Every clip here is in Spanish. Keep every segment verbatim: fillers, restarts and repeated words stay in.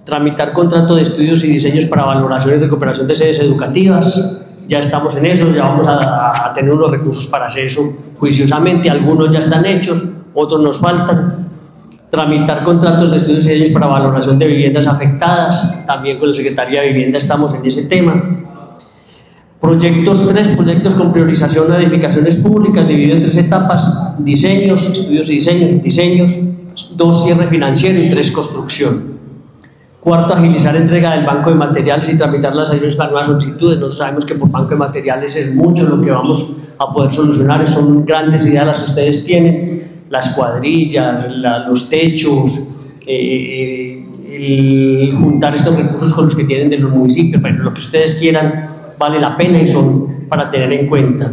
tramitar contrato de estudios y diseños para valoración y recuperación de sedes educativas. Ya estamos en eso, ya vamos a, a tener unos recursos para hacer eso juiciosamente. Algunos ya están hechos, otros nos faltan. Tramitar contratos de estudios y diseños para valoración de viviendas afectadas. También con la Secretaría de Vivienda estamos en ese tema. Proyectos, tres proyectos con priorización a edificaciones públicas, dividido en tres etapas: diseños, estudios y diseños, diseños, dos, cierre financiero y tres, construcción. Cuarto, agilizar entrega del banco de materiales y tramitar las acciones para nuevas solicitudes. Nosotros sabemos que por banco de materiales es mucho lo que vamos a poder solucionar, son grandes ideas las que ustedes tienen, las cuadrillas, la, los techos, eh, el juntar estos recursos con los que tienen de los municipios, pero lo que ustedes quieran vale la pena y son para tener en cuenta.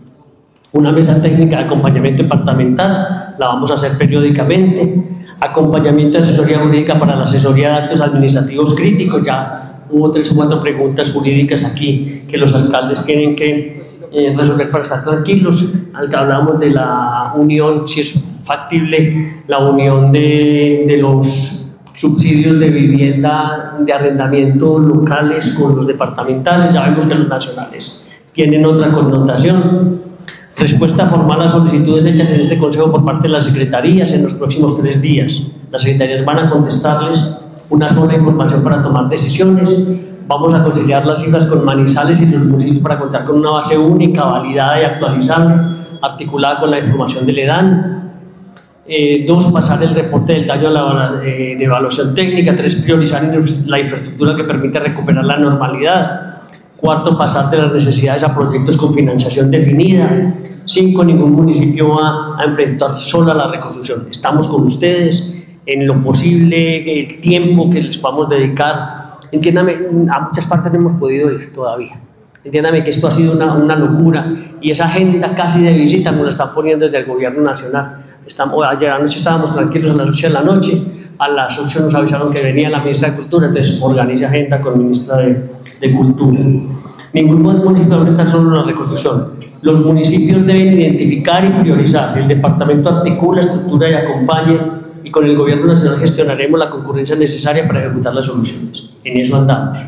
Una mesa técnica de acompañamiento departamental, la vamos a hacer periódicamente. Acompañamiento de asesoría jurídica para la asesoría de actos administrativos críticos. Ya hubo tres o cuatro preguntas jurídicas aquí que los alcaldes tienen que eh, resolver para estar tranquilos. Al que hablamos de la unión, si es factible, la unión de, de los subsidios de vivienda de arrendamiento locales con los departamentales. Ya vemos que los nacionales tienen otra connotación. Respuesta formal a solicitudes hechas en este Consejo por parte de las secretarías en los próximos tres días. Las secretarías van a contestarles una sola información para tomar decisiones. Vamos a conciliar las cifras con Manizales y los municipios para contar con una base única, validada y actualizable, articulada con la información del EDAN. Eh, dos, pasar el reporte del daño a la eh, de evaluación técnica. Tres, priorizar la infraestructura que permite recuperar la normalidad. Cuarto, pasar de las necesidades a proyectos con financiación definida. Cinco, ningún municipio va a enfrentar sola la reconstrucción. Estamos con ustedes en lo posible, el tiempo que les podamos dedicar. Entiéndame, a muchas partes no hemos podido ir todavía. Entiéndame que esto ha sido una, una locura y esa agenda casi de visita nos la están poniendo desde el gobierno nacional. Estamos, ayer anoche estábamos tranquilos a las ocho de la noche, a las ocho nos avisaron que venía la ministra de Cultura, entonces organiza agenda con la ministra de, de Cultura. Ningún municipio va a enfrentar solo la reconstrucción. Los municipios deben identificar y priorizar. El departamento articula, estructura y acompaña, y con el gobierno nacional gestionaremos la concurrencia necesaria para ejecutar las soluciones. En eso andamos.